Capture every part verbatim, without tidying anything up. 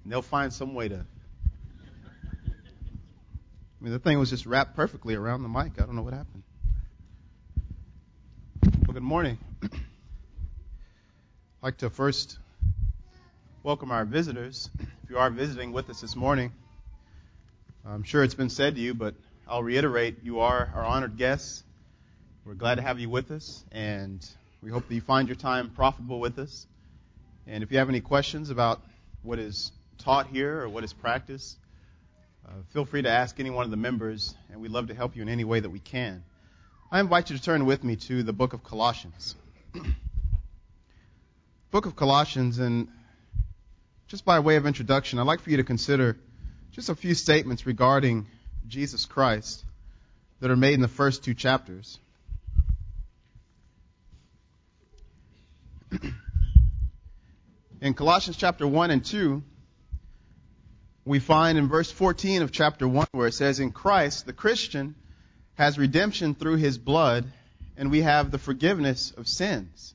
And they'll find some way to. I mean, the thing was just wrapped perfectly around the mic. I don't know what happened. Well, good morning. I'd like to first welcome our visitors. If you are visiting with us this morning, I'm sure it's been said to you, but I'll reiterate, you are our honored guests. We're glad to have you with us, and we hope that you find your time profitable with us. And if you have any questions about what is taught here or what is practiced, uh, feel free to ask any one of the members, and we'd love to help you in any way that we can. I invite you to turn with me to the book of Colossians. Book of Colossians, and just by way of introduction, I'd like for you to consider just a few statements regarding Jesus Christ that are made in the first two chapters. In Colossians chapter one and two, we find in verse fourteen of chapter one where it says, "In Christ, the Christian has redemption through his blood, and we have the forgiveness of sins."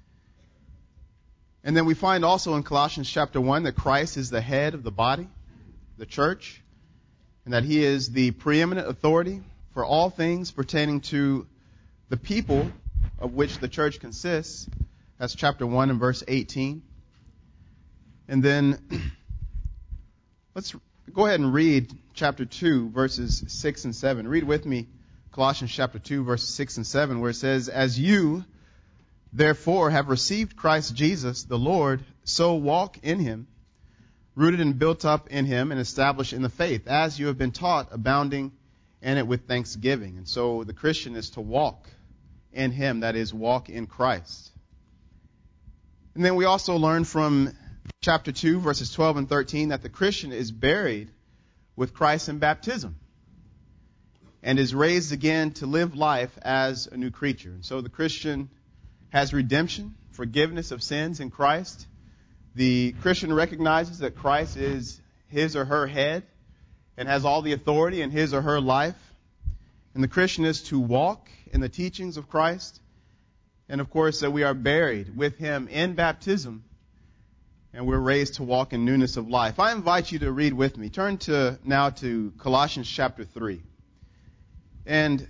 And then we find also in Colossians chapter one that Christ is the head of the body, the church, and that he is the preeminent authority for all things pertaining to the people of which the church consists. That's chapter one and verse eighteen. And then let's go ahead and read chapter two, verses six and seven. Read with me Colossians chapter two, verses six and seven, where it says, "As you, therefore, have received Christ Jesus, the Lord, so walk in him, rooted and built up in him and established in the faith, as you have been taught, abounding in it with thanksgiving." And so the Christian is to walk in him, that is, walk in Christ. And then we also learn from chapter two, verses twelve and thirteen, that the Christian is buried with Christ in baptism and is raised again to live life as a new creature. And so the Christian has redemption, forgiveness of sins in Christ. The Christian recognizes that Christ is his or her head and has all the authority in his or her life. And the Christian is to walk in the teachings of Christ. And of course, that we are buried with him in baptism, and we're raised to walk in newness of life. I invite you to read with me. Turn to now to Colossians chapter three. And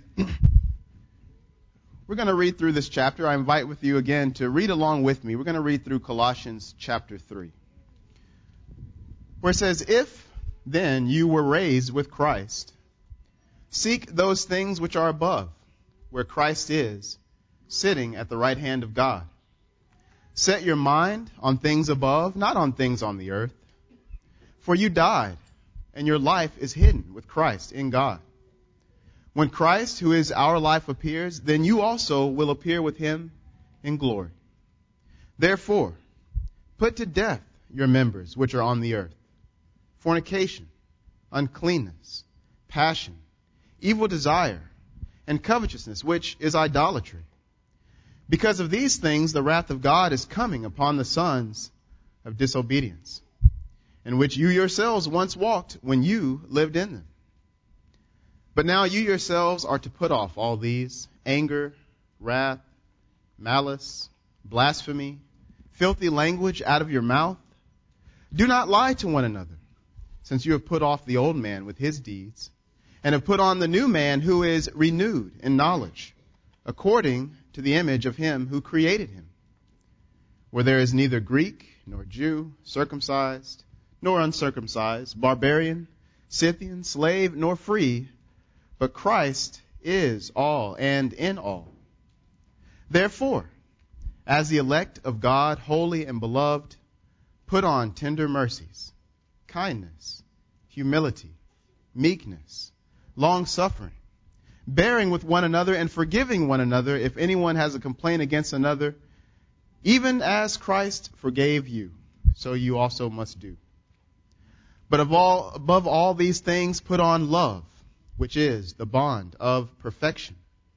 we're going to read through this chapter. I invite with you again to read along with me. We're going to read through Colossians chapter three, where it says, "If then you were raised with Christ, seek those things which are above, where Christ is, sitting at the right hand of God. Set your mind on things above, not on things on the earth. For you died, and your life is hidden with Christ in God. When Christ, who is our life, appears, then you also will appear with him in glory. Therefore, put to death your members which are on the earth: fornication, uncleanness, passion, evil desire, and covetousness, which is idolatry. Because of these things, the wrath of God is coming upon the sons of disobedience, in which you yourselves once walked when you lived in them. But now you yourselves are to put off all these: anger, wrath, malice, blasphemy, filthy language out of your mouth. Do not lie to one another, since you have put off the old man with his deeds, and have put on the new man, who is renewed in knowledge, according to the image of him who created him, where there is neither Greek nor Jew, circumcised nor uncircumcised, barbarian, Scythian, slave nor free, but Christ is all and in all. Therefore, as the elect of God, holy and beloved, put on tender mercies, kindness, humility, meekness, long-suffering, bearing with one another and forgiving one another if anyone has a complaint against another. Even as Christ forgave you, so you also must do. But of all, above all these things, put on love, which is the bond of perfection.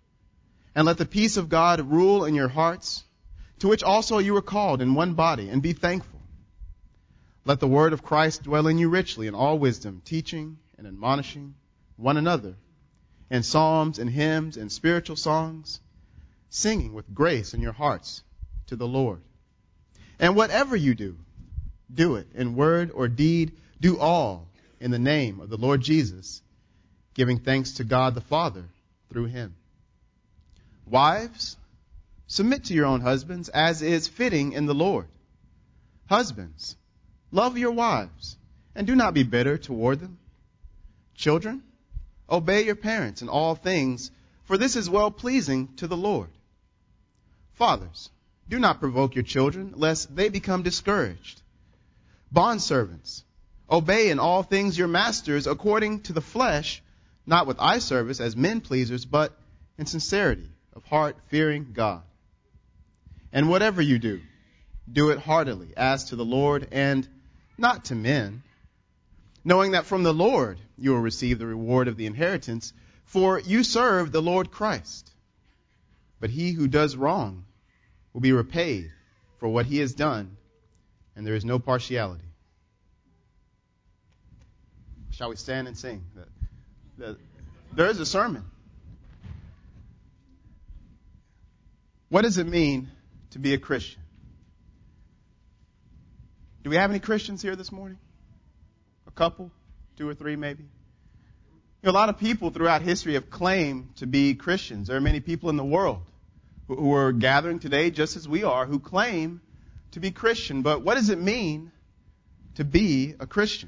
And let the peace of God rule in your hearts, to which also you were called in one body, and be thankful. Let the word of Christ dwell in you richly in all wisdom, teaching and admonishing one another in psalms and hymns and spiritual songs, singing with grace in your hearts to the Lord. And whatever you do, do it in word or deed. Do all in the name of the Lord Jesus, giving thanks to God the Father through him. Wives, submit to your own husbands as is fitting in the Lord. Husbands, love your wives and do not be bitter toward them. Children, obey your parents in all things, for this is well-pleasing to the Lord. Fathers, do not provoke your children, lest they become discouraged. Bondservants, obey in all things your masters according to the flesh, not with eye service as men pleasers, but in sincerity of heart, fearing God. And whatever you do, do it heartily, as to the Lord and not to men, knowing that from the Lord you will receive the reward of the inheritance, for you serve the Lord Christ. But he who does wrong will be repaid for what he has done, and there is no partiality. Shall we stand and sing? There is a sermon. What does it mean to be a Christian? Do we have any Christians here this morning? A couple? Two or three maybe? You know, a lot of people throughout history have claimed to be Christians. There are many people in the world who, who are gathering today, just as we are, who claim to be Christian. But what does it mean to be a Christian?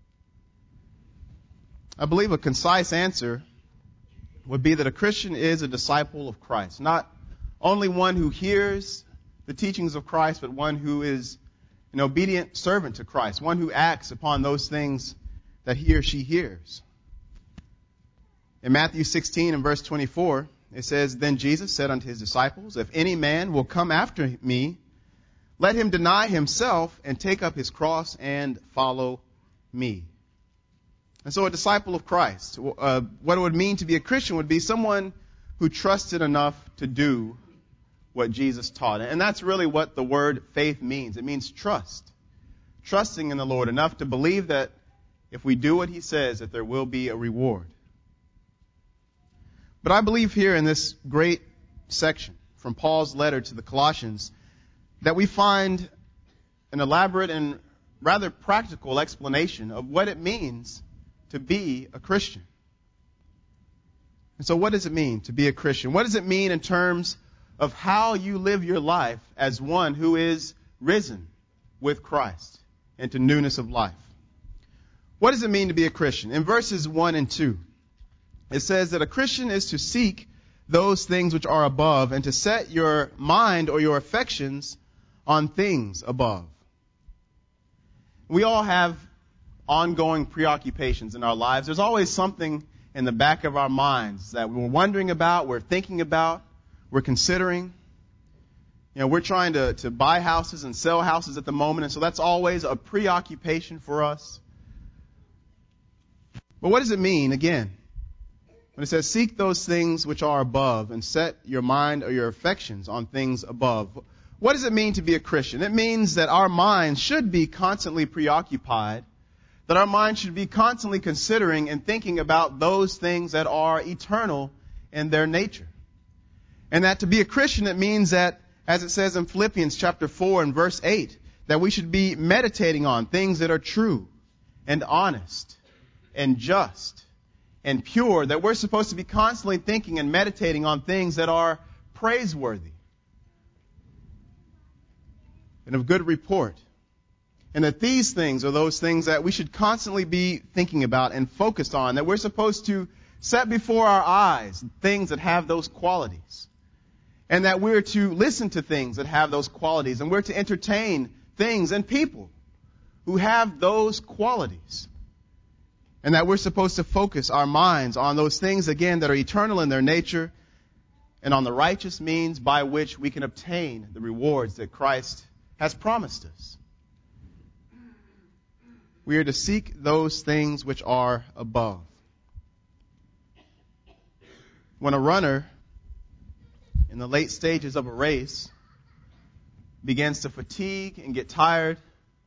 I believe a concise answer would be that a Christian is a disciple of Christ. Not only one who hears the teachings of Christ, but one who is an obedient servant to Christ. One who acts upon those things that he or she hears. In Matthew sixteen and verse twenty-four, it says, Then Jesus said unto his disciples, If any man will come after me, let him deny himself and take up his cross and follow me. And so a disciple of Christ, uh, what it would mean to be a Christian would be someone who trusted enough to do what Jesus taught. And that's really what the word faith means. It means trust. Trusting in the Lord enough to believe that if we do what he says, that there will be a reward. But I believe here in this great section from Paul's letter to the Colossians that we find an elaborate and rather practical explanation of what it means to be a Christian. And so what does it mean to be a Christian? What does it mean in terms of how you live your life as one who is risen with Christ into newness of life? What does it mean to be a Christian? In verses one and two, it says that a Christian is to seek those things which are above and to set your mind or your affections on things above. We all have ongoing preoccupations in our lives. There's always something in the back of our minds that we're wondering about, we're thinking about, we're considering. You know, we're trying to, to buy houses and sell houses at the moment, and so that's always a preoccupation for us. But what does it mean, again, when it says, seek those things which are above and set your mind or your affections on things above? What does it mean to be a Christian? It means that our minds should be constantly preoccupied, that our minds should be constantly considering and thinking about those things that are eternal in their nature. And that to be a Christian, it means that, as it says in Philippians chapter four and verse eight, that we should be meditating on things that are true and honest and just and pure, that we're supposed to be constantly thinking and meditating on things that are praiseworthy and of good report. And that these things are those things that we should constantly be thinking about and focused on, that we're supposed to set before our eyes things that have those qualities. And that we're to listen to things that have those qualities. And we're to entertain things and people who have those qualities. And that we're supposed to focus our minds on those things, again, that are eternal in their nature and on the righteous means by which we can obtain the rewards that Christ has promised us. We are to seek those things which are above. When a runner in the late stages of a race begins to fatigue and get tired,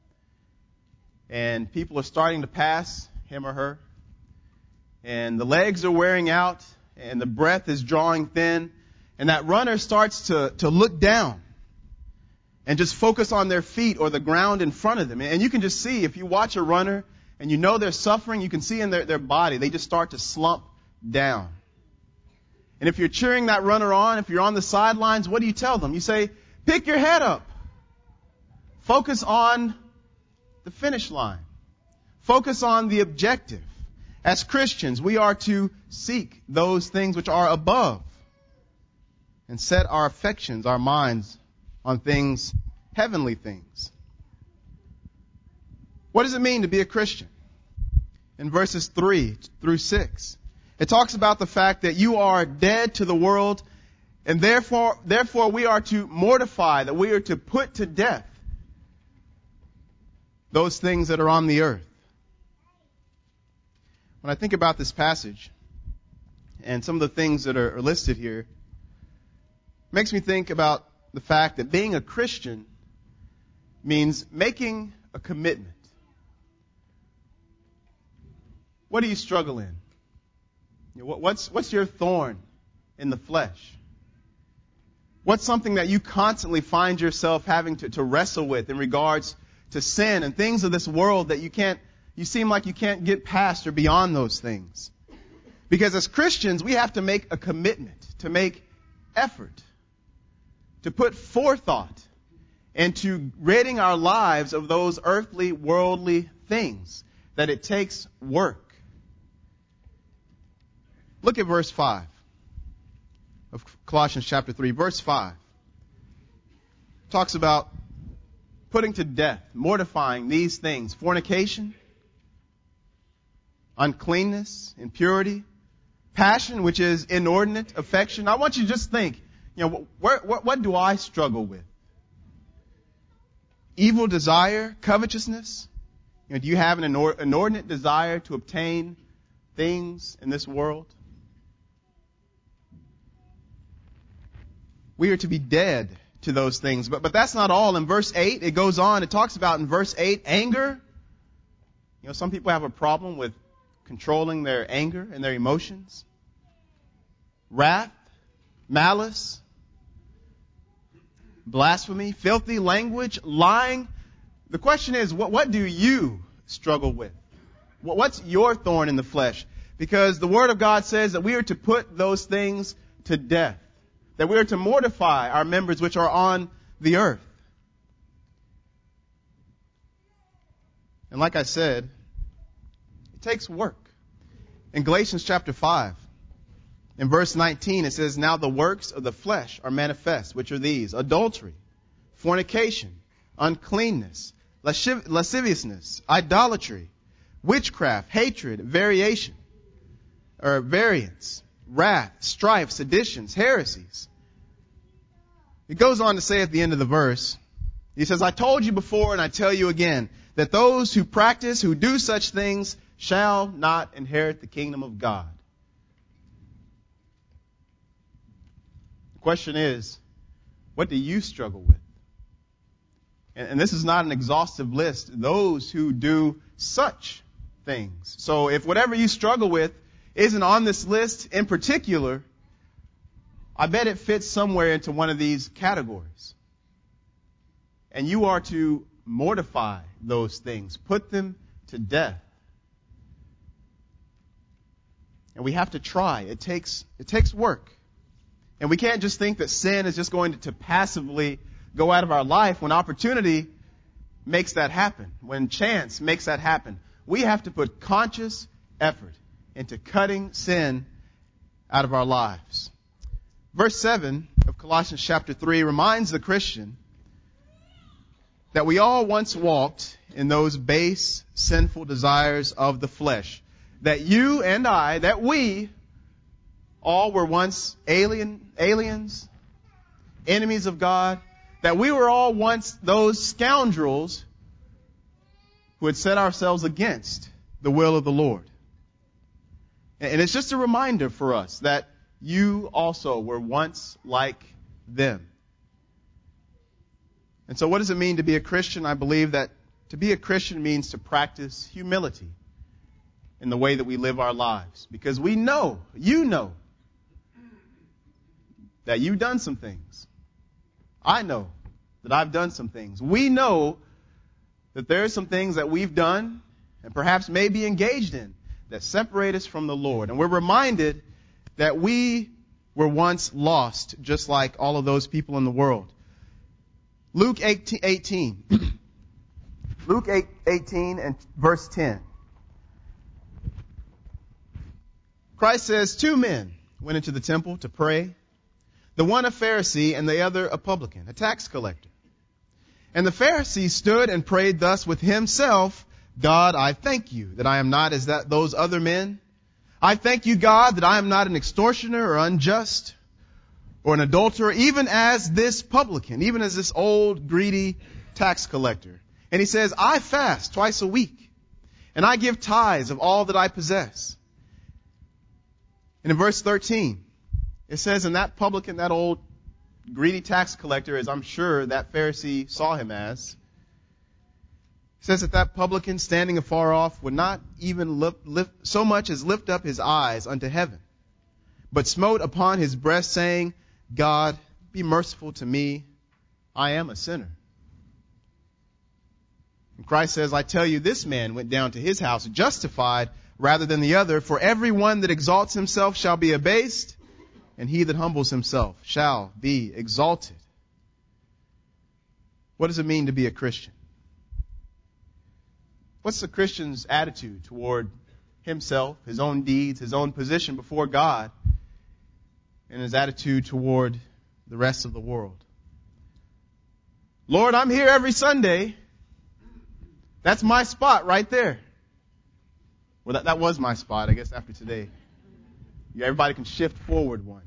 and people are starting to pass him or her, and the legs are wearing out, and the breath is drawing thin, and that runner starts to, to look down and just focus on their feet or the ground in front of them. And you can just see, if you watch a runner and you know they're suffering, you can see in their, their body, they just start to slump down. And if you're cheering that runner on, if you're on the sidelines, what do you tell them? You say, pick your head up. Focus on the finish line. Focus on the objective. As Christians, we are to seek those things which are above and set our affections, our minds on things, heavenly things. What does it mean to be a Christian? In verses three through six, it talks about the fact that you are dead to the world, and therefore, therefore we are to mortify, that we are to put to death those things that are on the earth. When I think about this passage and some of the things that are listed here, it makes me think about the fact that being a Christian means making a commitment. What do you struggle in? What's, what's your thorn in the flesh? What's something that you constantly find yourself having to, to wrestle with in regards to sin and things of this world that you can't, you seem like you can't get past or beyond those things? Because as Christians, we have to make a commitment, to make effort, to put forethought into ridding our lives of those earthly, worldly things, that it takes work. Look at verse five of Colossians chapter three. Verse five talks about putting to death, mortifying these things: fornication, uncleanness, impurity, passion, which is inordinate affection. I want you to just think, you know, where, what, what do I struggle with? Evil desire, covetousness. You know, do you have an inordinate desire to obtain things in this world? We are to be dead to those things. But, but that's not all. In verse eight, it goes on. It talks about in verse eight, anger. You know, some people have a problem with controlling their anger and their emotions. Wrath, malice, blasphemy, filthy language, lying. The question is, what, what do you struggle with? What, what's your thorn in the flesh? Because the Word of God says that we are to put those things to death, that we are to mortify our members which are on the earth. And like I said, it takes work. In Galatians chapter five, in verse nineteen, it says, now the works of the flesh are manifest, which are these: adultery, fornication, uncleanness, lasciv- lasciviousness, idolatry, witchcraft, hatred, variation, or variance, wrath, strife, seditions, heresies. It goes on to say at the end of the verse, he says, I told you before and I tell you again, that those who practice, who do such things, shall not inherit the kingdom of God. The question is, what do you struggle with? And, and this is not an exhaustive list. Those who do such things. So if whatever you struggle with isn't on this list in particular, I bet it fits somewhere into one of these categories. And you are to mortify those things. Put them to death. And we have to try. It takes, it takes work. And we can't just think that sin is just going to, to passively go out of our life when opportunity makes that happen, when chance makes that happen. We have to put conscious effort into cutting sin out of our lives. Verse seven of Colossians chapter three reminds the Christian that we all once walked in those base, sinful desires of the flesh. That you and I, that we all were once alien, aliens, enemies of God. That we were all once those scoundrels who had set ourselves against the will of the Lord. And it's just a reminder for us that you also were once like them. And so what does it mean to be a Christian? I believe that to be a Christian means to practice humility in the way that we live our lives. Because we know, you know, that you've done some things. I know that I've done some things. We know that there are some things that we've done and perhaps may be engaged in that separate us from the Lord. And we're reminded that we were once lost, just like all of those people in the world. Luke eighteen. Luke eighteen and verse ten. Christ says, two men went into the temple to pray, the one a Pharisee and the other a publican, a tax collector. And the Pharisee stood and prayed thus with himself, God, I thank you that I am not as that those other men. I thank you, God, that I am not an extortioner or unjust or an adulterer, even as this publican, even as this old, greedy tax collector. And he says, I fast twice a week, and I give tithes of all that I possess. And in verse thirteen, it says, and that publican, that old greedy tax collector, as I'm sure that Pharisee saw him as, it says that that publican standing afar off would not even lift, lift so much as lift up his eyes unto heaven, but smote upon his breast, saying, God, be merciful to me, I am a sinner. And Christ says, I tell you, this man went down to his house justified rather than the other, for every one that exalts himself shall be abased, and he that humbles himself shall be exalted. What does it mean to be a Christian? What's the Christian's attitude toward himself, his own deeds, his own position before God, and his attitude toward the rest of the world? Lord, I'm here every Sunday. That's my spot right there. Well, that, that was my spot, I guess, after today. Yeah, everybody can shift forward one.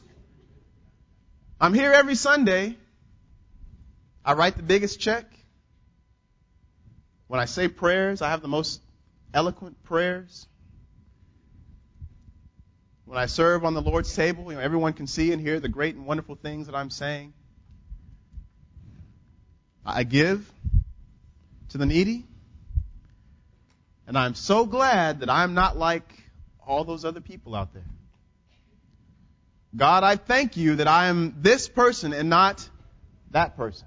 I'm here every Sunday. I write the biggest check. When I say prayers, I have the most eloquent prayers. When I serve on the Lord's table, you know, everyone can see and hear the great and wonderful things that I'm saying. I give to the needy. And I'm so glad that I'm not like all those other people out there. God, I thank you that I am this person and not that person.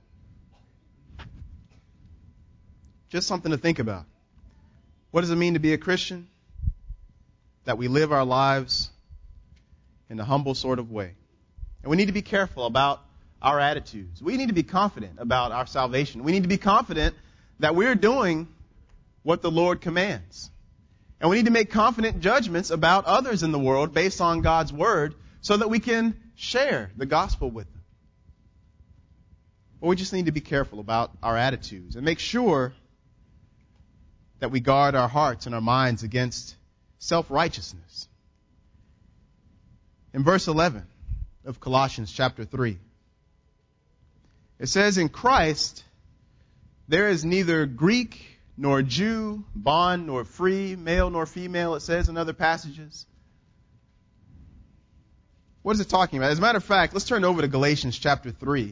Just something to think about. What does it mean to be a Christian? That we live our lives in a humble sort of way. And we need to be careful about our attitudes. We need to be confident about our salvation. We need to be confident that we're doing what the Lord commands. And we need to make confident judgments about others in the world based on God's Word so that we can share the gospel with them. But we just need to be careful about our attitudes and make sure that we guard our hearts and our minds against self-righteousness. In verse eleven of Colossians chapter three, it says, in Christ there is neither Greek nor Jew, bond nor free, male nor female, it says in other passages. What is it talking about? As a matter of fact, let's turn over to Galatians chapter three,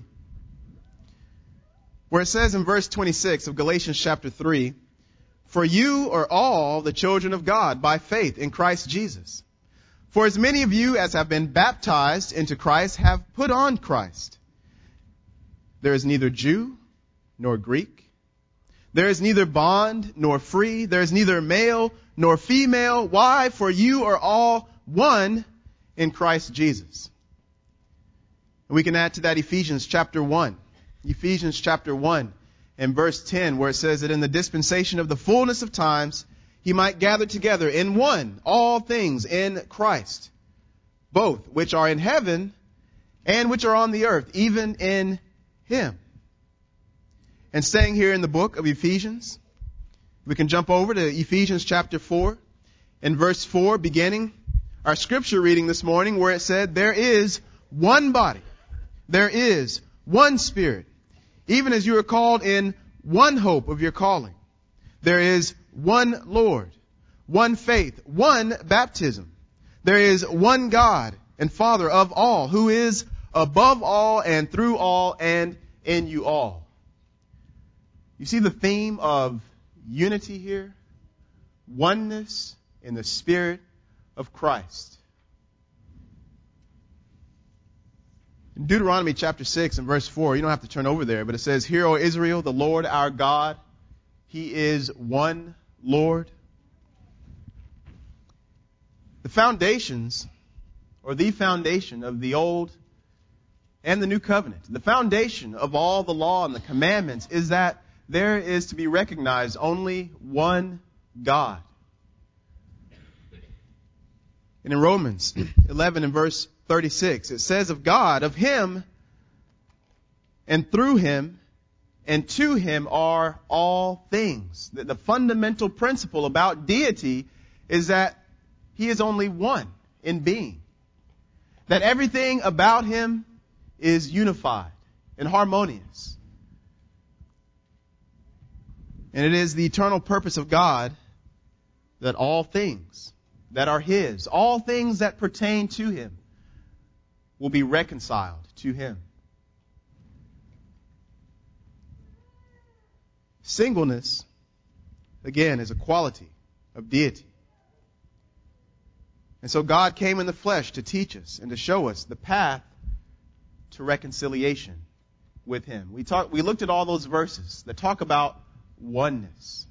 where it says in verse twenty-six of Galatians chapter three, for you are all the children of God by faith in Christ Jesus. For as many of you as have been baptized into Christ have put on Christ. There is neither Jew nor Greek. There is neither bond nor free. There is neither male nor female. Why? For you are all one in Christ Jesus. And we can add to that Ephesians chapter one. Ephesians chapter one and verse ten, where it says that in the dispensation of the fullness of times, he might gather together in one all things in Christ, both which are in heaven and which are on the earth, even in him. And staying here in the book of Ephesians, we can jump over to Ephesians chapter four and verse four, beginning our scripture reading this morning, where it said, there is one body, there is one Spirit, even as you are called in one hope of your calling. There is one Lord, one faith, one baptism. There is one God and Father of all, who is above all and through all and in you all. You see the theme of unity here? Oneness in the Spirit of Christ. In Deuteronomy chapter six and verse four, you don't have to turn over there, but it says, "Hear, O Israel, the Lord our God, He is one Lord." The foundations, or the foundation of the Old and the New Covenant, the foundation of all the law and the commandments is that there is to be recognized only one God. And in Romans eleven and verse thirty-six, it says of God, of Him and through Him and to Him are all things. The, the fundamental principle about deity is that He is only one in being. That everything about Him is unified and harmonious. And it is the eternal purpose of God that all things that are His, all things that pertain to Him, will be reconciled to Him. Singleness, again, is a quality of deity. And so God came in the flesh to teach us and to show us the path to reconciliation with Him. We talked, we looked at all those verses that talk about oneness.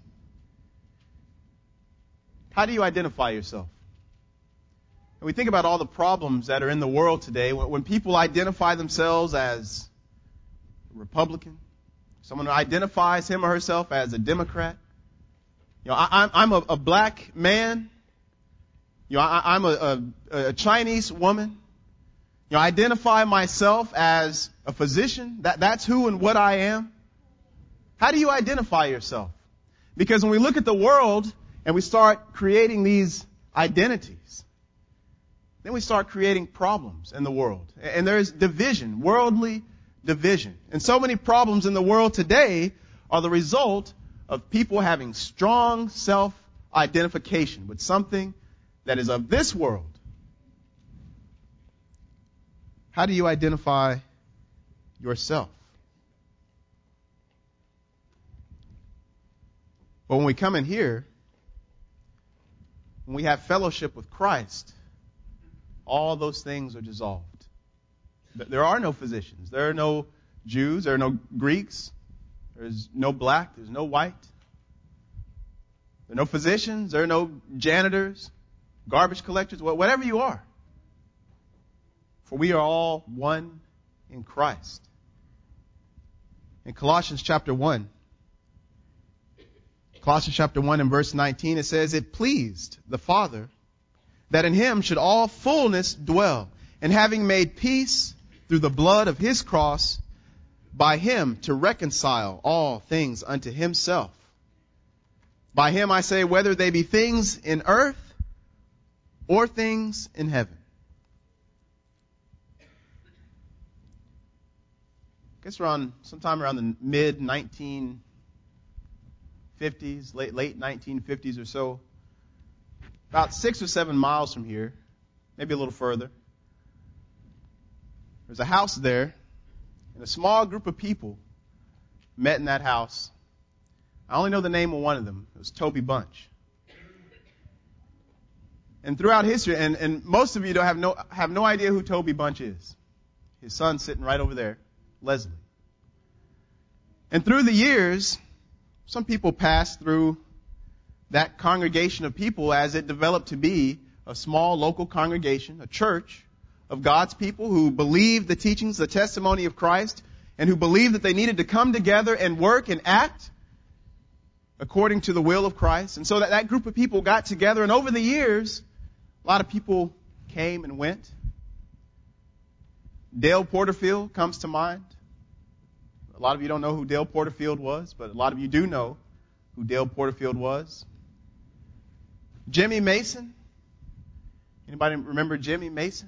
How do you identify yourself? And we think about all the problems that are in the world today. When, when people identify themselves as a Republican, someone who identifies him or herself as a Democrat. You know, I, I'm, I'm a, a black man. You know, I, I'm a, a, a Chinese woman. You know, I identify myself as a physician. That, that's who and what I am. How do you identify yourself? Because when we look at the world and we start creating these identities, then we start creating problems in the world. And there's division, worldly division. And so many problems in the world today are the result of people having strong self-identification with something that is of this world. How do you identify yourself? But when we come in here, when we have fellowship with Christ, all those things are dissolved. There are no physicians. There are no Jews. There are no Greeks. There's no black. There's no white. There are no physicians. There are no janitors, garbage collectors, whatever you are. For we are all one in Christ. In Colossians chapter one, Colossians chapter one and verse nineteen, it says, "It pleased the Father that in Him should all fullness dwell, and having made peace through the blood of His cross, by Him to reconcile all things unto Himself. By Him I say, whether they be things in earth or things in heaven." I guess around sometime around the mid nineteen fifties, late late nineteen fifties or so, about six or seven miles from here, maybe a little further, there's a house there, and a small group of people met in that house. I only know the name of one of them. It was Toby Bunch. And throughout history, and, and most of you don't have no have no idea who Toby Bunch is. His son's sitting right over there, Leslie. And through the years, some people passed through that congregation of people as it developed to be a small local congregation, a church of God's people who believed the teachings, the testimony of Christ, and who believed that they needed to come together and work and act according to the will of Christ. And so that, that group of people got together, and over the years, a lot of people came and went. Dale Porterfield comes to mind. A lot of you don't know who Dale Porterfield was, but a lot of you do know who Dale Porterfield was. Jimmy Mason. Anybody remember Jimmy Mason?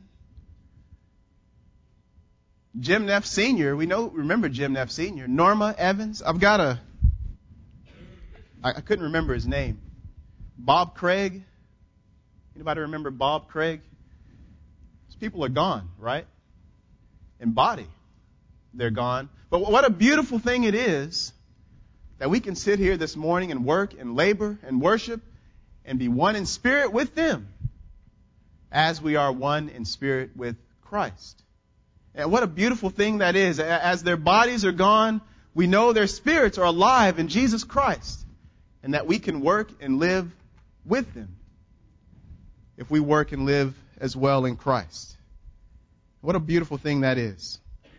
Jim Neff Senior We know, remember Jim Neff Senior Norma Evans. I've got a, I, I couldn't remember his name. Bob Craig. Anybody remember Bob Craig? These people are gone, right? In body, they're gone. But what a beautiful thing it is that we can sit here this morning and work and labor and worship and be one in spirit with them as we are one in spirit with Christ. And what a beautiful thing that is. As their bodies are gone, we know their spirits are alive in Jesus Christ, and that we can work and live with them if we work and live as well in Christ. What a beautiful thing that is.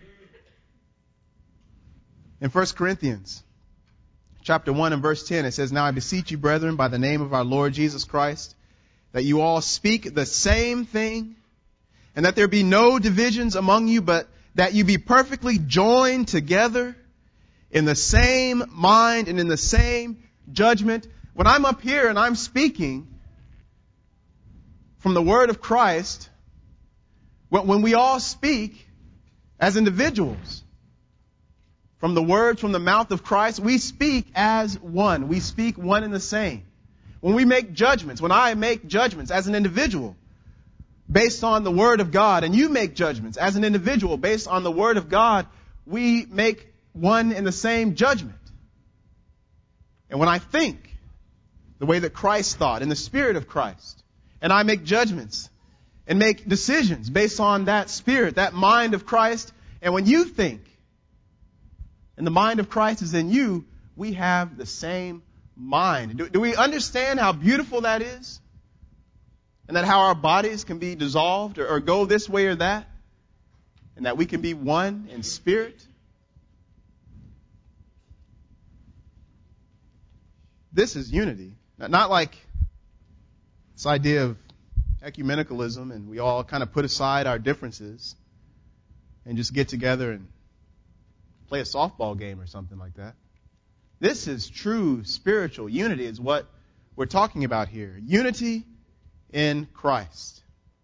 In First Corinthians chapter one and verse ten, it says, "Now I beseech you, brethren, by the name of our Lord Jesus Christ, that you all speak the same thing, and that there be no divisions among you, but that you be perfectly joined together in the same mind and in the same judgment." When I'm up here and I'm speaking from the Word of Christ, when we all speak as individuals from the Word, from the mouth of Christ, we speak as one. We speak one and the same. When we make judgments, when I make judgments as an individual based on the Word of God, and you make judgments as an individual based on the Word of God, we make one and the same judgment. And when I think the way that Christ thought, in the Spirit of Christ, and I make judgments and make decisions based on that Spirit, that mind of Christ, and when you think and the mind of Christ is in you, we have the same mind. Do, do we understand how beautiful that is? And that how our bodies can be dissolved or, or go this way or that? And that we can be one in spirit? This is unity. Not like this idea of ecumenicalism and we all kind of put aside our differences and just get together and play a softball game or something like that. This is true spiritual unity is what we're talking about here. Unity in Christ.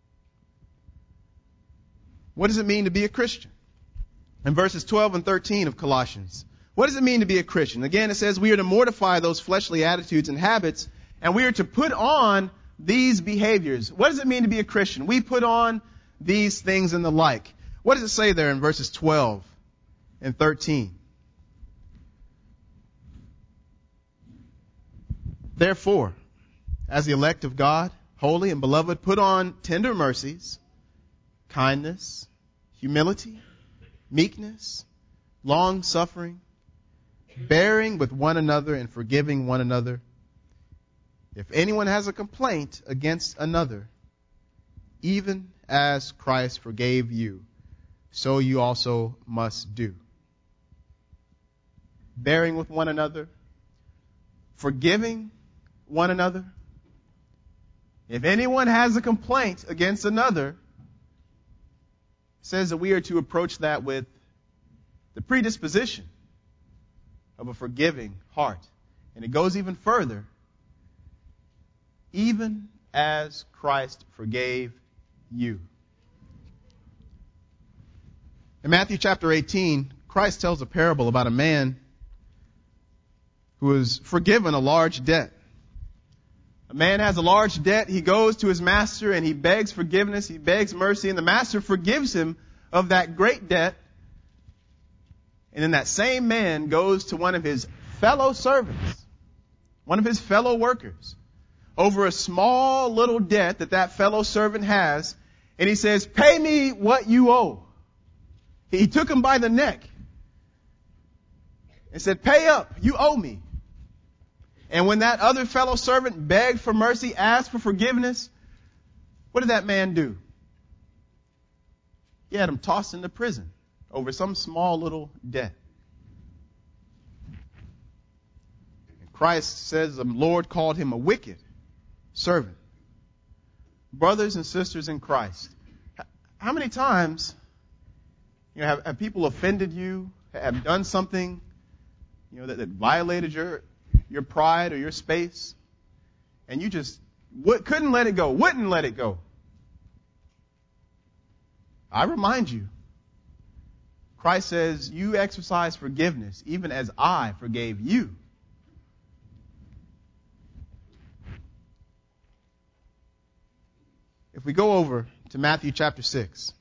What does it mean to be a Christian? In verses twelve and thirteen of Colossians, what does it mean to be a Christian? Again, it says we are to mortify those fleshly attitudes and habits, and we are to put on these behaviors. What does it mean to be a Christian? We put on these things and the like. What does it say there in verses twelve and thirteen? Therefore, as the elect of God, holy and beloved, put on tender mercies, kindness, humility, meekness, long-suffering, bearing with one another and forgiving one another. If anyone has a complaint against another, even as Christ forgave you, so you also must do. Bearing with one another, forgiving one another. If anyone has a complaint against another, it says that we are to approach that with the predisposition of a forgiving heart. And it goes even further. Even as Christ forgave you. In Matthew chapter eighteen, Christ tells a parable about a man who was forgiven a large debt. A man has a large debt. He goes to his master and he begs forgiveness. He begs mercy. And the master forgives him of that great debt. And then that same man goes to one of his fellow servants, one of his fellow workers, over a small little debt that that fellow servant has. And he says, "Pay me what you owe." He took him by the neck and said, "Pay up. You owe me." And when that other fellow servant begged for mercy, asked for forgiveness, what did that man do? He had him tossed into prison over some small little debt. And Christ says the Lord called him a wicked servant. Brothers and sisters in Christ, how many times you know, have, have people offended you, have done something you know, that, that violated your your pride or your space, and you just w- couldn't let it go, wouldn't let it go? I remind you, Christ says, you exercise forgiveness even as I forgave you. If we go over to Matthew chapter six,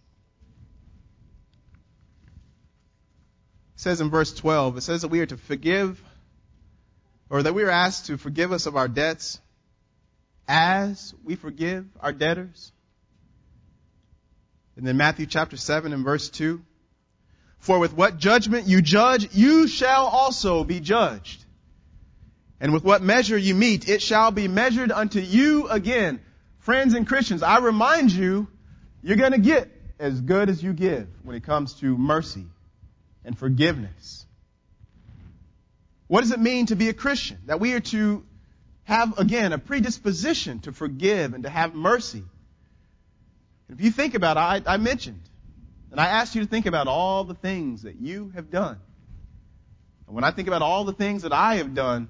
it says in verse twelve, it says that we are to forgive, or that we are asked to forgive us of our debts as we forgive our debtors. And then Matthew chapter seven and verse two. For with what judgment you judge, you shall also be judged. And with what measure you meet, it shall be measured unto you again. Friends and Christians, I remind you, you're going to get as good as you give when it comes to mercy and forgiveness. What does it mean to be a Christian? That we are to have, again, a predisposition to forgive and to have mercy. If you think about it, I, I mentioned, and I asked you to think about all the things that you have done. And when I think about all the things that I have done,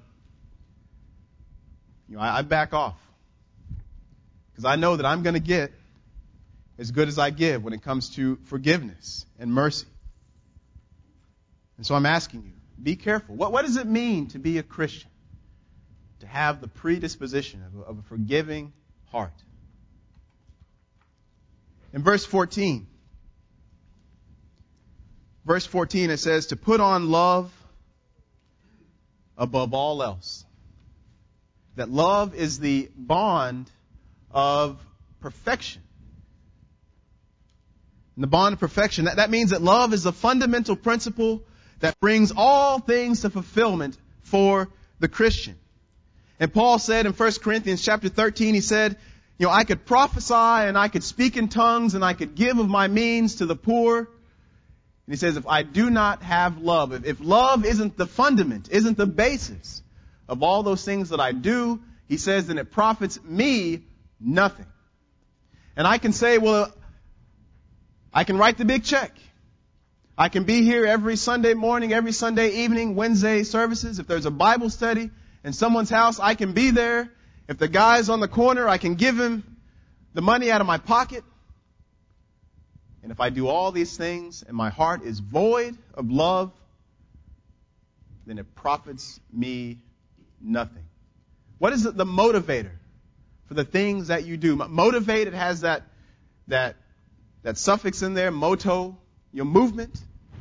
you know, I, I back off. Because I know that I'm going to get as good as I give when it comes to forgiveness and mercy. And so I'm asking you, be careful. What, what does it mean to be a Christian? To have the predisposition of a, of a forgiving heart. In verse fourteen, verse fourteen, it says to put on love above all else. That love is the bond of perfection. And the bond of perfection, that, that means that love is the fundamental principle that brings all things to fulfillment for the Christian. And Paul said in First Corinthians chapter thirteen, he said, you know, I could prophesy and I could speak in tongues and I could give of my means to the poor. And he says, if I do not have love, if, if love isn't the fundament, isn't the basis of all those things that I do, he says, then it profits me nothing. And I can say, well, I can write the big check. I can be here every Sunday morning, every Sunday evening, Wednesday services. If there's a Bible study in someone's house, I can be there. If the guy's on the corner, I can give him the money out of my pocket. And if I do all these things and my heart is void of love, then it profits me nothing. What is the motivator for the things that you do? Motivated has that that that suffix in there, moto, your movement.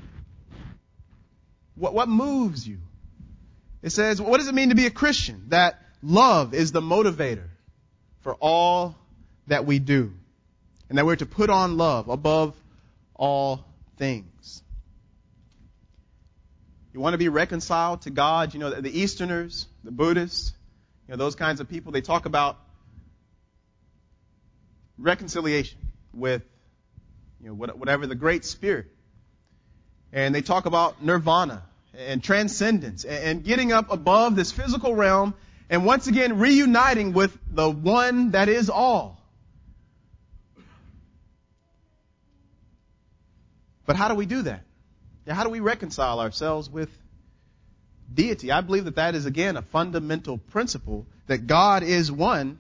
What what moves you? It says, what does it mean to be a Christian? That love is the motivator for all that we do. And that we're to put on love above all things. You want to be reconciled to God? You know, the Easterners, the Buddhists, you know, those kinds of people, they talk about reconciliation with, you know, whatever the Great Spirit. And they talk about nirvana and transcendence and getting up above this physical realm and once again reuniting with the one that is all. But how do we do that? How do we reconcile ourselves with deity? I believe that that is, again, a fundamental principle, that God is one.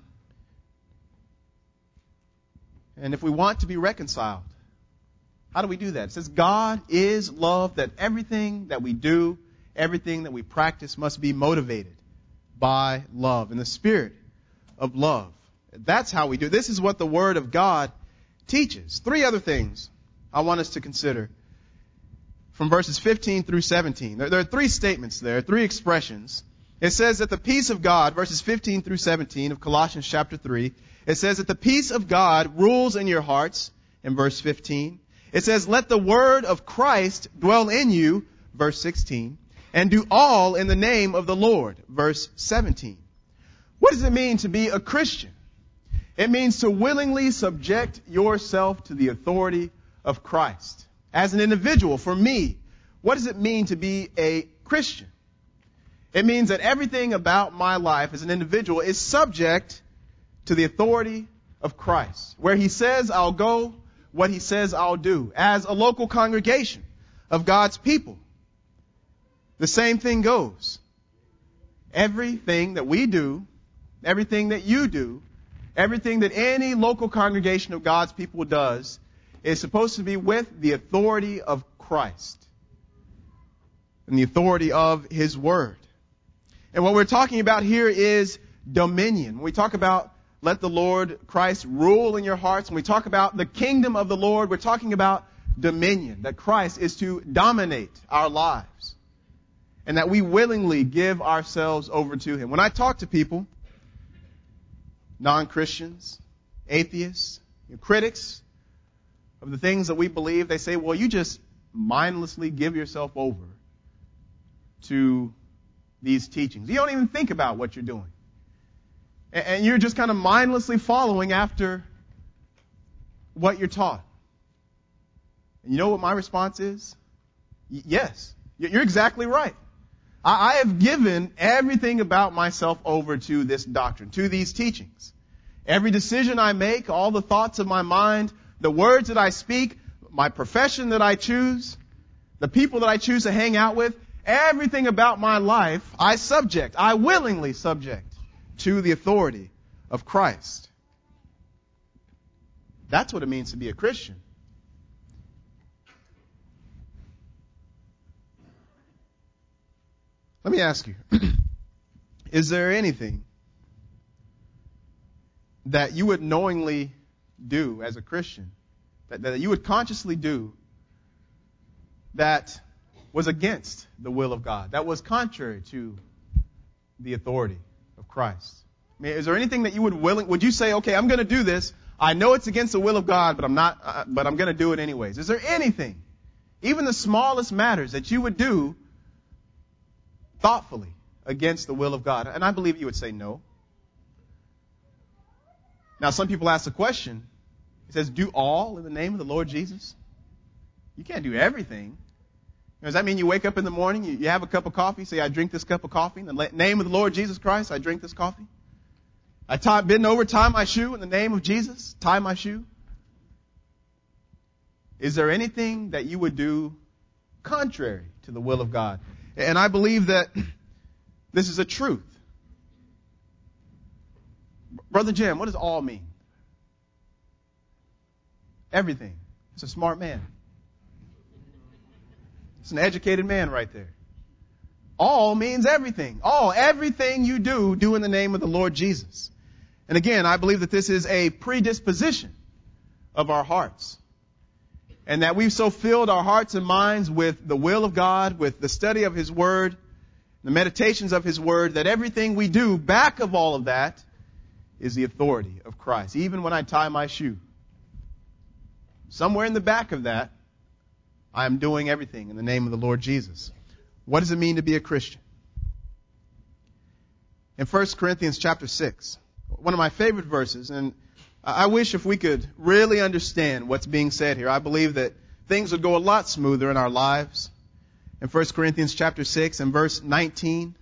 And if we want to be reconciled, how do we do that? It says God is love, that everything that we do, everything that we practice must be motivated by love and the spirit of love. That's how we do it. This is what the Word of God teaches. Three other things I want us to consider from verses fifteen through seventeen. There, there are three statements there, three expressions. It says that the peace of God, verses fifteen through seventeen of Colossians chapter three, it says that the peace of God rules in your hearts, in verse fifteen. It says, let the word of Christ dwell in you, verse sixteen, and do all in the name of the Lord, verse seventeen. What does it mean to be a Christian? It means to willingly subject yourself to the authority of Christ. As an individual, for me, what does it mean to be a Christian? It means that everything about my life as an individual is subject to the authority of Christ. Where He says I'll go, what He says I'll do. As a local congregation of God's people, the same thing goes. Everything that we do, everything that you do, everything that any local congregation of God's people does is supposed to be with the authority of Christ and the authority of His Word. And what we're talking about here is dominion. When we talk about let the Lord Christ rule in your hearts, when we talk about the kingdom of the Lord, we're talking about dominion, that Christ is to dominate our lives and that we willingly give ourselves over to Him. When I talk to people, non-Christians, atheists, critics of the things that we believe, they say, well, you just mindlessly give yourself over to these teachings. You don't even think about what you're doing. And you're just kind of mindlessly following after what you're taught. And you know what my response is? Y- yes, you're exactly right. I-, I have given everything about myself over to this doctrine, to these teachings. Every decision I make, all the thoughts of my mind, the words that I speak, my profession that I choose, the people that I choose to hang out with, everything about my life, I subject, I willingly subject to the authority of Christ. That's what it means to be a Christian. Let me ask you, is there anything that you would knowingly do as a Christian, that, that you would consciously do, that was against the will of God, that was contrary to the authority of Christ? I mean, is there anything that you would willing, would you say, okay, I'm going to do this. I know it's against the will of God, but I'm not, uh, but I'm going to do it anyways. Is there anything, even the smallest matters, that you would do thoughtfully against the will of God? And I believe you would say no. Now, some people ask the question. It says, do all in the name of the Lord Jesus? You can't do everything. Does that mean you wake up in the morning, you, you have a cup of coffee, say, I drink this cup of coffee in the name of the Lord Jesus Christ, I drink this coffee? I tie, bend over, tie my shoe in the name of Jesus, tie my shoe? Is there anything that you would do contrary to the will of God? And I believe that this is a truth. Brother Jim, what does all mean? Everything. It's a smart man. It's an educated man right there. All means everything. All, everything you do, do in the name of the Lord Jesus. And again, I believe that this is a predisposition of our hearts. And that we've so filled our hearts and minds with the will of God, with the study of His Word, the meditations of His Word, that everything we do, back of all of that, is the authority of Christ. Even when I tie my shoe, somewhere in the back of that, I am doing everything in the name of the Lord Jesus. What does it mean to be a Christian? In First Corinthians chapter six, one of my favorite verses, and I wish if we could really understand what's being said here, I believe that things would go a lot smoother in our lives. In First Corinthians chapter six and verse nineteen,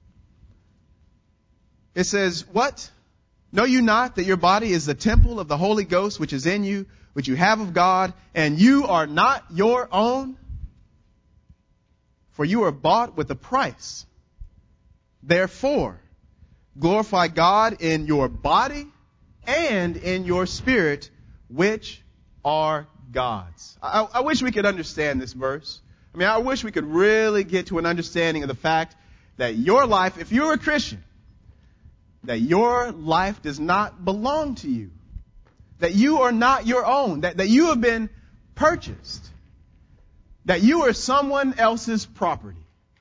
it says, what? Know you not that your body is the temple of the Holy Ghost which is in you, which you have of God, and you are not your own? For you are bought with a price. Therefore, glorify God in your body and in your spirit, which are God's. I, I wish we could understand this verse. I mean, I wish we could really get to an understanding of the fact that your life, if you're a Christian, that your life does not belong to you. That you are not your own. That, that you have been purchased. That you are someone else's property.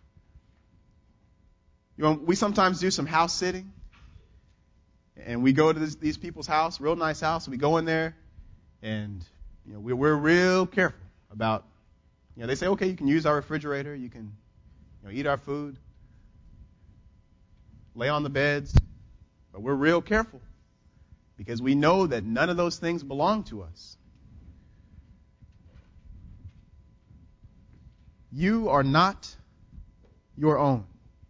You know, we sometimes do some house sitting. And we go to this, these people's house, real nice house. And we go in there. And you know, we, we're real careful about, you know, they say, okay, you can use our refrigerator. You can you know, eat our food. Lay on the beds. But we're real careful because we know that none of those things belong to us. You are not your own.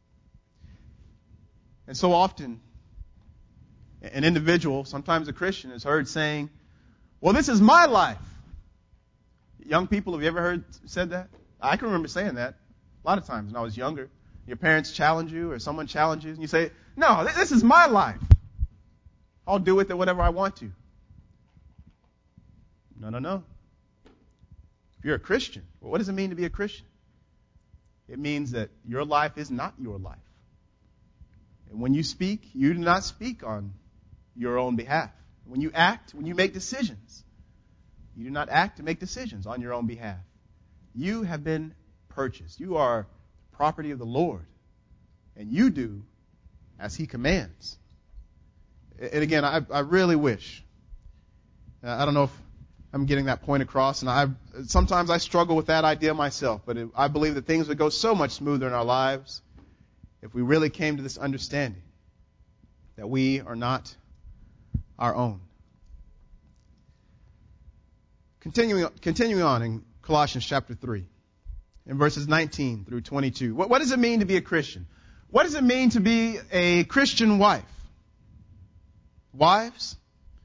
And so often, an individual, sometimes a Christian, is heard saying, well, this is my life. Young people, have you ever heard said that? I can remember saying that a lot of times when I was younger. Your parents challenge you or someone challenges you, and you say, no, this is my life. I'll do with it whatever I want to. No, no, no. If you're a Christian, well, what does it mean to be a Christian? It means that your life is not your life. And when you speak, you do not speak on your own behalf. When you act, when you make decisions, you do not act to make decisions on your own behalf. You have been purchased. You are property of the Lord. And you do as He commands. And again, I, I really wish, I don't know if I'm getting that point across. And I sometimes I struggle with that idea myself, but it, I believe that things would go so much smoother in our lives if we really came to this understanding that we are not our own. Continuing, continuing on in Colossians chapter three, in verses nineteen through twenty-two. What, what does it mean to be a Christian? What does it mean to be a Christian wife? Wives,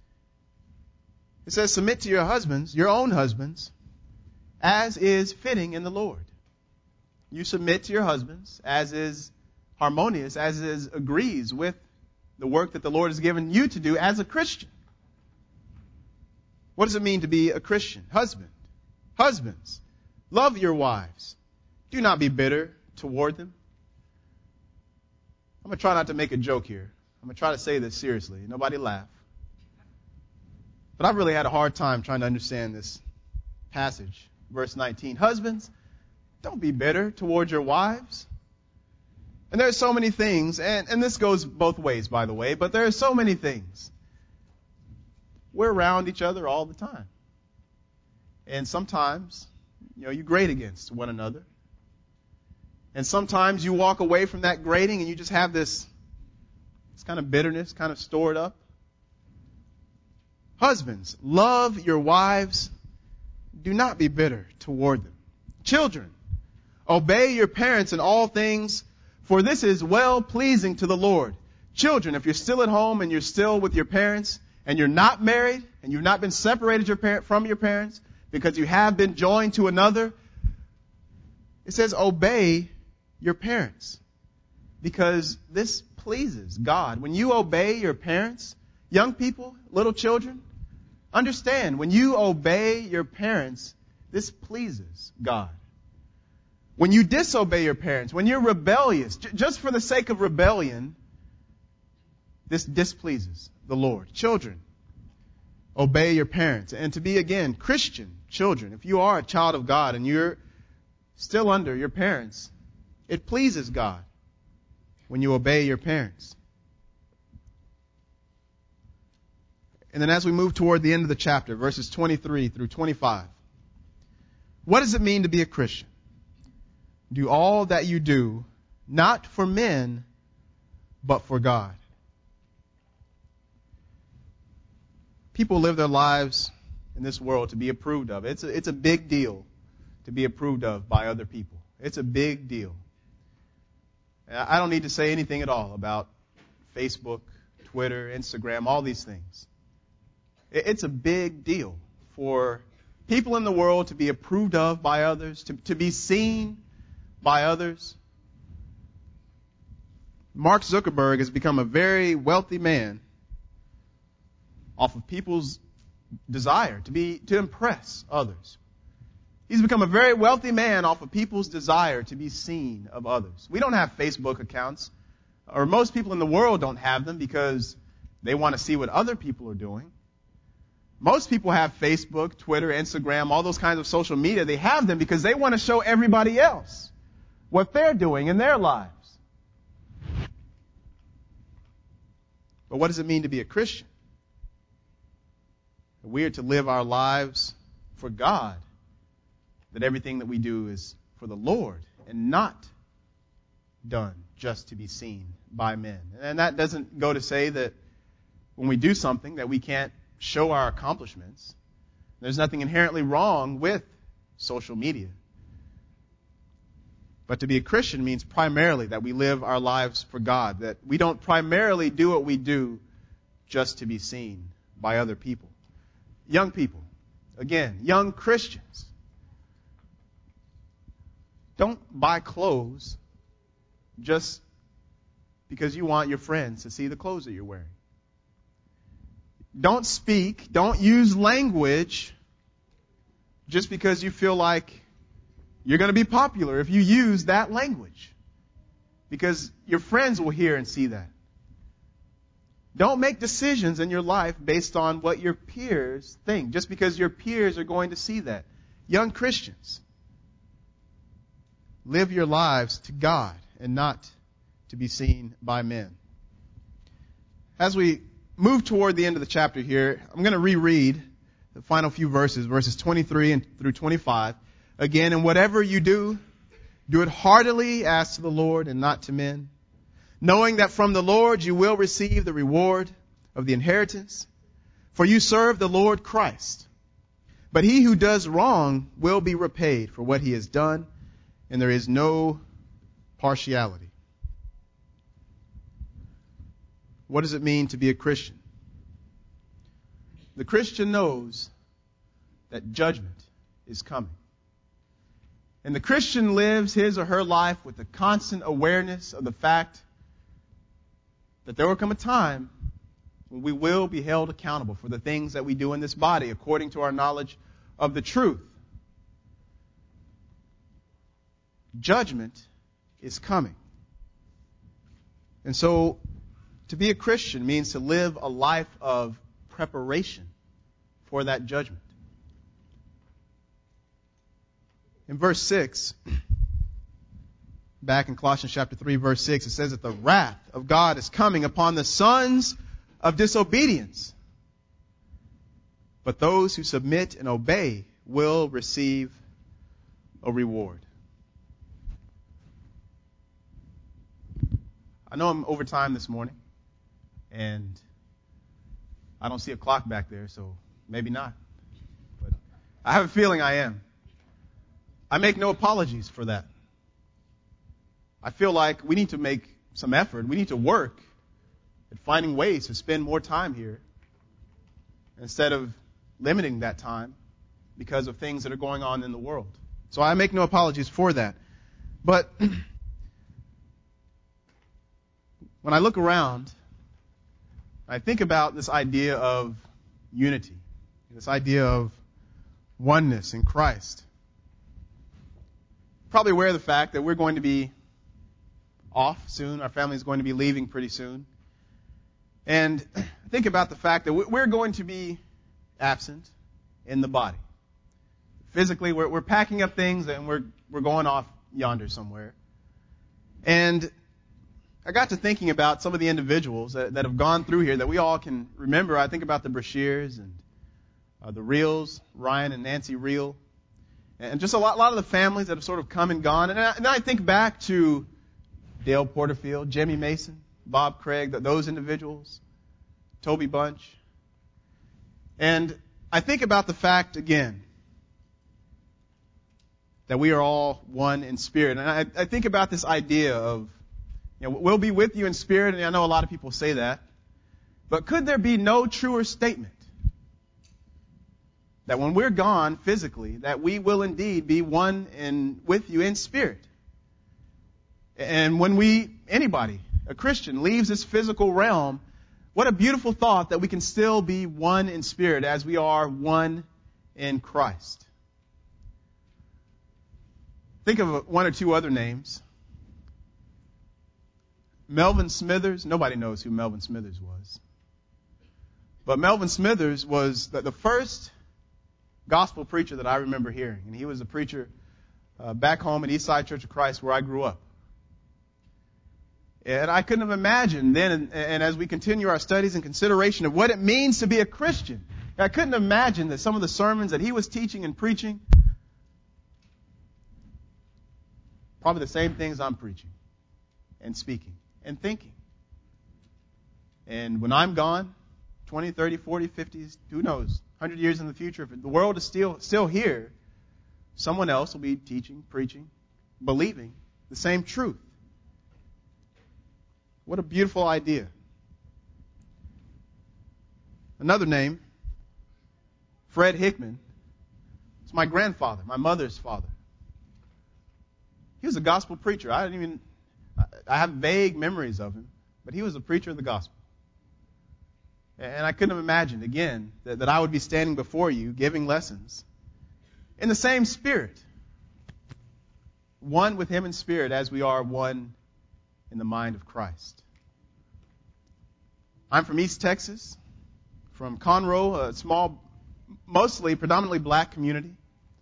it says, submit to your husbands, your own husbands, as is fitting in the Lord. You submit to your husbands as is harmonious, as is agrees with the work that the Lord has given you to do as a Christian. What does it mean to be a Christian? Husband. Husbands, love your wives. Do not be bitter toward them. I'm going to try not to make a joke here. I'm going to try to say this seriously. Nobody laugh. But I've really had a hard time trying to understand this passage. Verse nineteen. Husbands, don't be bitter toward your wives. And there are so many things, and, and this goes both ways, by the way, but there are so many things. We're around each other all the time. And sometimes, you know, you grate against one another. And sometimes you walk away from that grating and you just have this, this kind of bitterness kind of stored up. Husbands, love your wives. Do not be bitter toward them. Children, obey your parents in all things, for this is well pleasing to the Lord. Children, if you're still at home and you're still with your parents and you're not married and you've not been separated your parent, from your parents because you have been joined to another, it says obey your parents because this pleases God. When you obey your parents, young people, little children, understand when you obey your parents, this pleases God. When you disobey your parents, when you're rebellious, j- just for the sake of rebellion, this displeases the Lord. Children, obey your parents. And to be, again, Christian children, if you are a child of God and you're still under your parents, it pleases God when you obey your parents. And then as we move toward the end of the chapter, verses twenty-three through twenty-five, what does it mean to be a Christian? Do all that you do, not for men, but for God. People live their lives in this world to be approved of. It's a, it's a big deal to be approved of by other people. It's a big deal. I don't need to say anything at all about Facebook, Twitter, Instagram, all these things. It's a big deal for people in the world to be approved of by others, to, to be seen by others. Mark Zuckerberg has become a very wealthy man off of people's desire to be to impress others. He's become a very wealthy man off of people's desire to be seen of others. We don't have Facebook accounts, or most people in the world don't have them because they want to see what other people are doing. Most people have Facebook, Twitter, Instagram, all those kinds of social media. They have them because they want to show everybody else what they're doing in their lives. But what does it mean to be a Christian? We are to live our lives for God, that everything that we do is for the Lord and not done just to be seen by men. And that doesn't go to say that when we do something that we can't show our accomplishments. There's nothing inherently wrong with social media. But to be a Christian means primarily that we live our lives for God, that we don't primarily do what we do just to be seen by other people. Young people, again, young Christians, don't buy clothes just because you want your friends to see the clothes that you're wearing. Don't speak, don't use language just because you feel like you're going to be popular if you use that language. Because your friends will hear and see that. Don't make decisions in your life based on what your peers think, just because your peers are going to see that. Young Christians, live your lives to God and not to be seen by men. As we move toward the end of the chapter here, I'm going to reread the final few verses, verses twenty-three and through twenty-five. Again, and whatever you do, do it heartily as to the Lord and not to men, knowing that from the Lord you will receive the reward of the inheritance. For you serve the Lord Christ. But he who does wrong will be repaid for what he has done, and there is no partiality. What does it mean to be a Christian? The Christian knows that judgment is coming. And the Christian lives his or her life with the constant awareness of the fact that there will come a time when we will be held accountable for the things that we do in this body according to our knowledge of the truth. Judgment is coming. And so, to be a Christian means to live a life of preparation for that judgment. In verse six, back in Colossians chapter three, verse six, it says that the wrath of God is coming upon the sons of disobedience. But those who submit and obey will receive a reward. I know I'm over time this morning, and I don't see a clock back there, so maybe not. But I have a feeling I am. I make no apologies for that. I feel like we need to make some effort. We need to work at finding ways to spend more time here instead of limiting that time because of things that are going on in the world. So I make no apologies for that. But when I look around, I think about this idea of unity, this idea of oneness in Christ. Probably aware of the fact that we're going to be off soon. Our family is going to be leaving pretty soon. And think about the fact that we're going to be absent in the body. Physically, we're, we're packing up things and we're, we're going off yonder somewhere. And I got to thinking about some of the individuals that, that have gone through here that we all can remember. I think about the Brashears and uh, the Reels, Ryan and Nancy Reel, and just a lot, a lot of the families that have sort of come and gone. And, I, and I think back to Dale Porterfield, Jimmy Mason, Bob Craig, those individuals, Toby Bunch. And I think about the fact, again, that we are all one in spirit. And I, I think about this idea of, you know, we'll be with you in spirit, and I know a lot of people say that. But could there be no truer statement that when we're gone physically, that we will indeed be one in with you in spirit? And when we, anybody, a Christian, leaves this physical realm, what a beautiful thought that we can still be one in spirit as we are one in Christ. Think of one or two other names. Melvin Smithers. Nobody knows who Melvin Smithers was. But Melvin Smithers was the, the first gospel preacher that I remember hearing. And he was a preacher uh, back home at Eastside Church of Christ where I grew up. And I couldn't have imagined then, and, and as we continue our studies and consideration of what it means to be a Christian, I couldn't imagine that some of the sermons that he was teaching and preaching, probably the same things I'm preaching and speaking and thinking. And when I'm gone, twenty, thirty, forty, fifty, who knows, one hundred years in the future, if the world is still still here, someone else will be teaching, preaching, believing the same truth. What a beautiful idea. Another name, Fred Hickman. It's my grandfather, my mother's father. He was a gospel preacher. I didn't even, I have vague memories of him, but he was a preacher of the gospel. And I couldn't have imagined, again, that, that I would be standing before you giving lessons in the same spirit. One with him in spirit as we are one in the mind of Christ. I'm from East Texas, from Conroe, a small, mostly, predominantly black community.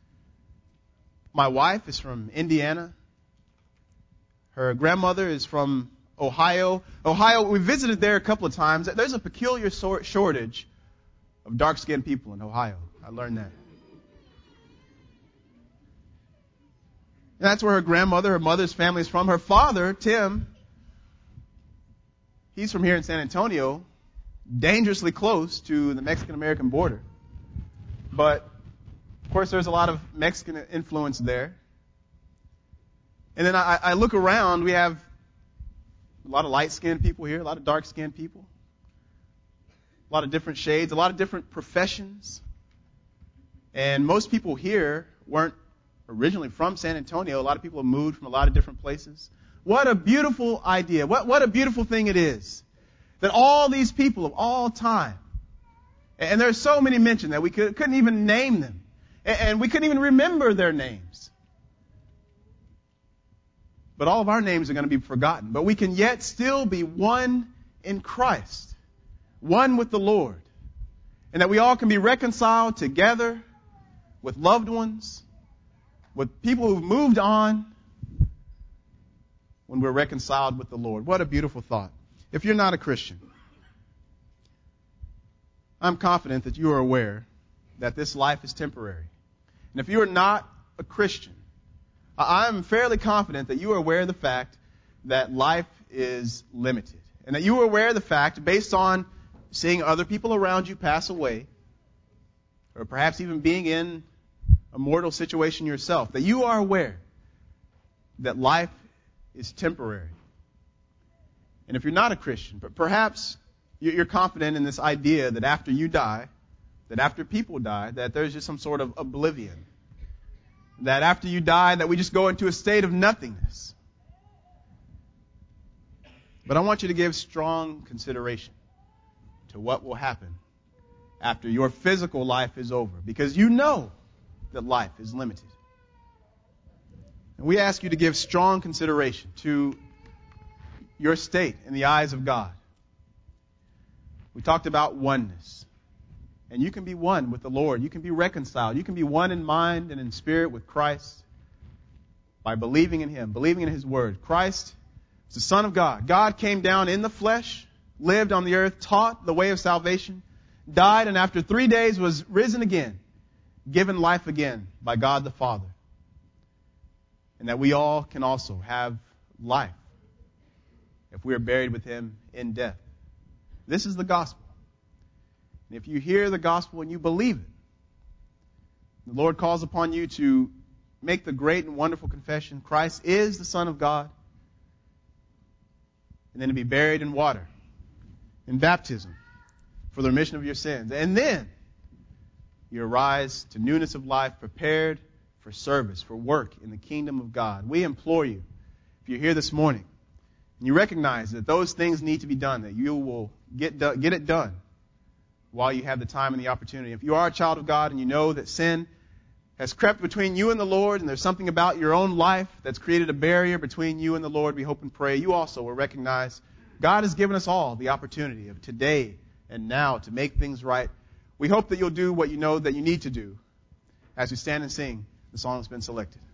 My wife is from Indiana. Her grandmother is from Ohio. Ohio, we visited there a couple of times. There's a peculiar sort, shortage of dark-skinned people in Ohio. I learned that. And that's where her grandmother, her mother's family is from. Her father, Tim, he's from here in San Antonio, dangerously close to the Mexican-American border. But, of course, there's a lot of Mexican influence there. And then I, I look around, we have a lot of light-skinned people here, a lot of dark-skinned people, a lot of different shades, a lot of different professions. And most people here weren't originally from San Antonio. A lot of people have moved from a lot of different places. What a beautiful idea. What, what a beautiful thing it is that all these people of all time, and there's so many mentioned that we could, couldn't even name them, and, and we couldn't even remember their names. But all of our names are going to be forgotten. But we can yet still be one in Christ, one with the Lord, and that we all can be reconciled together with loved ones, with people who've moved on, when we're reconciled with the Lord. What a beautiful thought. If you're not a Christian, I'm confident that you are aware that this life is temporary. And if you are not a Christian, I'm fairly confident that you are aware of the fact that life is limited. And that you are aware of the fact, based on seeing other people around you pass away, or perhaps even being in a mortal situation yourself, that you are aware that life is temporary. And if you're not a Christian, but perhaps you're confident in this idea that after you die, that after people die, that there's just some sort of oblivion. That after you die, that we just go into a state of nothingness. But I want you to give strong consideration to what will happen after your physical life is over, because you know that life is limited. And we ask you to give strong consideration to your state in the eyes of God. We talked about oneness. And you can be one with the Lord. You can be reconciled. You can be one in mind and in spirit with Christ by believing in Him, believing in His Word. Christ is the Son of God. God came down in the flesh, lived on the earth, taught the way of salvation, died, and after three days was risen again, given life again by God the Father. And that we all can also have life if we are buried with Him in death. This is the gospel. And if you hear the gospel and you believe it, the Lord calls upon you to make the great and wonderful confession, Christ is the Son of God, and then to be buried in water, in baptism, for the remission of your sins. And then you arise to newness of life, prepared for service, for work in the kingdom of God. We implore you, if you're here this morning, and you recognize that those things need to be done, that you will get do- get it done while you have the time and the opportunity. If you are a child of God and you know that sin has crept between you and the Lord, and there's something about your own life that's created a barrier between you and the Lord, we hope and pray you also will recognize God has given us all the opportunity of today and now to make things right. We hope that you'll do what you know that you need to do as we stand and sing the song that's been selected.